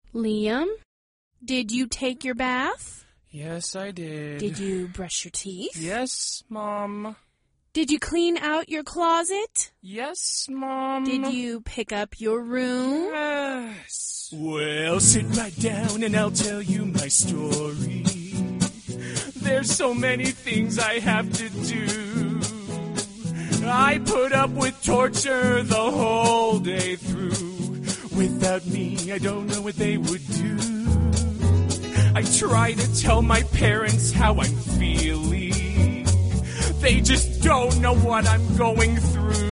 Liam, did you take your bath? Yes, I did. Did you brush your teeth? Yes, Mom. Did you clean out your closet? Yes, Mom. Did you pick up your room? Yes. Well, sit right down and I'll tell you my story. There's so many things I have to do. I put up with torture the whole day through. Without me, I don't know what they would do. I try to tell my parents how I'm feeling. They just don't know what I'm going through.